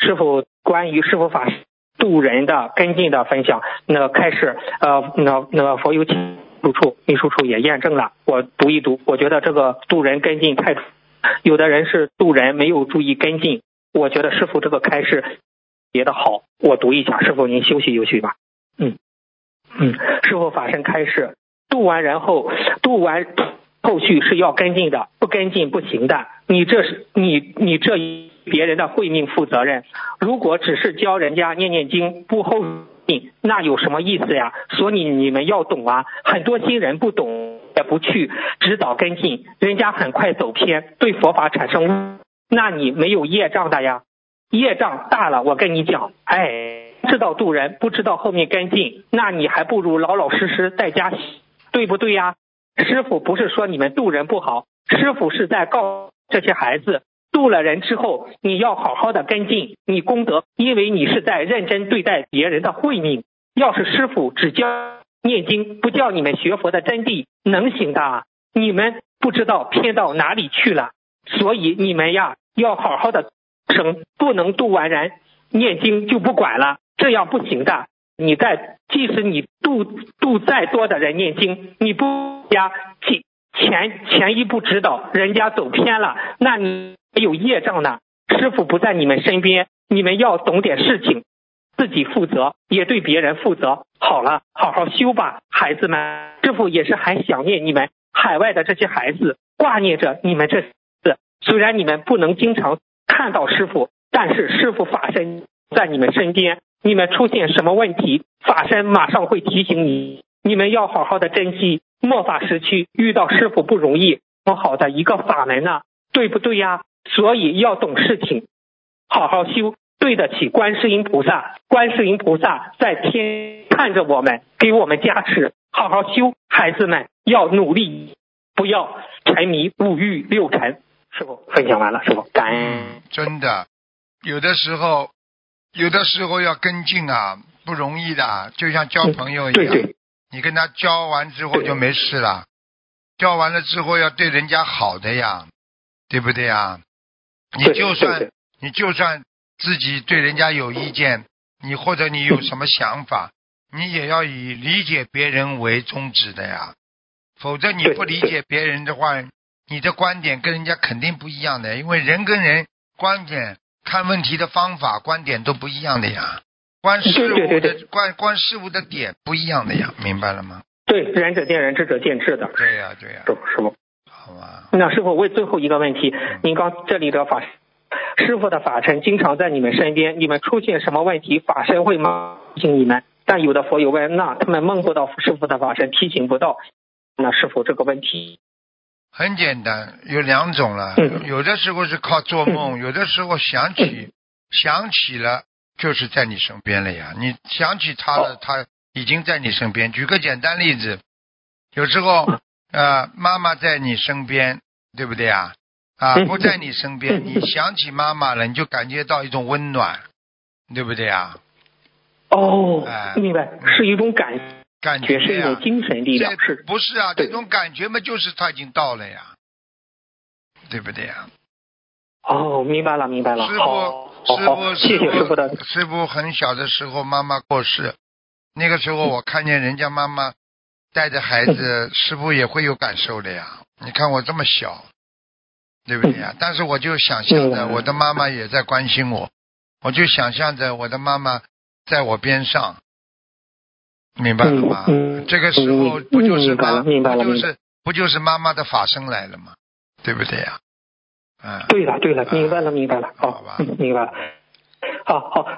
师傅关于师傅法度人的跟进的分享。那开始那佛有请秘书处也验证了，我读一读，我觉得这个度人跟进太，有的人是度人没有注意跟进，我觉得师傅这个开示别的好，我读一下，师傅您休息休息吧。师傅法身开示，度完人后后续是要跟进的，不跟进不行的。你这别人的慧命负责任，如果只是教人家念念经不后进，那有什么意思呀？所以你们要懂啊，很多新人不懂也不去指导跟进，人家很快走偏，对佛法产生那你没有业障的呀，业障大了，我跟你讲，知道度人不知道后面跟进，那你还不如老老实实在家，对不对呀？师父不是说你们度人不好，师父是在告诉这些孩子，度了人之后你要好好的跟进你功德，因为你是在认真对待别人的慧命。要是师父只教念经不教你们学佛的真谛，能行的啊？你们不知道偏到哪里去了，所以你们呀要好好的生，不能度完人念经就不管了，这样不行的。即使你度再多的人念经，你不加前一步指导，人家走偏了，那你有业障呢。师父不在你们身边，你们要懂点事情，自己负责，也对别人负责。好了，好好修吧，孩子们。师父也是很想念你们海外的这些孩子，挂念着你们这次。虽然你们不能经常看到师父，但是师父法身在你们身边，你们出现什么问题，法身马上会提醒你，你们要好好的珍惜。末法时期遇到师父不容易，多好的一个法门呢，对不对呀？所以要懂事情，好好修，对得起观世音菩萨。观世音菩萨在天看着我们，给我们加持，好好修，孩子们要努力，不要沉迷五欲六尘。师父分享完了，师父感恩。 真的，有的时候要跟进啊，不容易的，就像交朋友一样， 对， 你跟他交完之后就没事了，交完了之后要对人家好的呀，对不对呀？你就算自己对人家有意见，或者你有什么想法，你也要以理解别人为宗旨的呀，否则你不理解别人的话，你的观点跟人家肯定不一样的，因为人跟人观点看问题的方法观点都不一样的呀，观事物的点不一样的呀，明白了吗？ 对，仁者见仁，智者见智的。 对呀， 师父。 好吧。 那师父问最后一个问题，您刚这里的师父的法身经常在你们身边，你们出现什么问题，法身会提醒你们。但有的佛友问，那他们梦不到师父的法身，提醒不到，那师父这个问题很简单，有两种了，有的时候是靠做梦，有的时候想起了就是在你身边了呀，你想起他了，他已经在你身边。举个简单例子，有时候妈妈在你身边，对不对啊？不在你身边，你想起妈妈了，你就感觉到一种温暖，对不对啊？ 明白，是一种感觉，是一种精神力量，是不是啊？这种感觉嘛，就是他已经到了呀，对不对呀？ 明白了。谢谢师父的。 师父很小的时候妈妈过世，那个时候我看见人家妈妈带着孩子，师父也会有感受的呀。你看我这么小，对不对呀？但是我就想象着我的妈妈也在关心我，我就想象着我的妈妈在我边上，明白了吗？这个时候不就是妈妈的法身来了吗？对不对呀？ 对了，明白了。好吧，明白了。好。